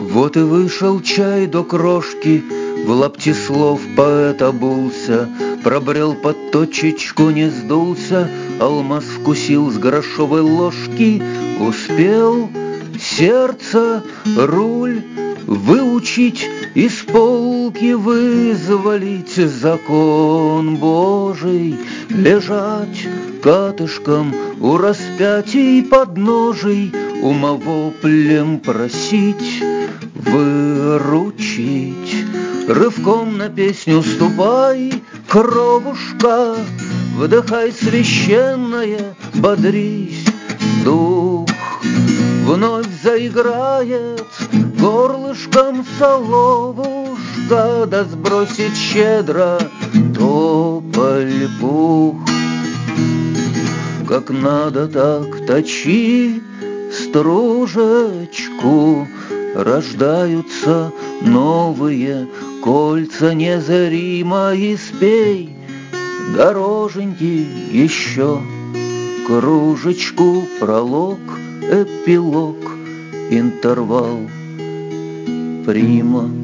Вот и вышел чай до крошки, в лапти слов поэт обулся, пробрел под точечку, не сдулся, алмаз вкусил с грошовой ложки, успел сердце, руль выучить, из полки вызволить, закон Божий, лежать катышком у распятий подножий, умовоплем просить, выручить. Рывком на песню ступай, кровушка, вдыхай священное, бодрись, дух вновь заиграет горлышком соловушка, да сбросит щедро тополь пух. Как надо, так точи стружечку, рождаются новые кольца незримо, и спей, дороженьки, еще кружечку, пролог, эпилог, интервал, прима.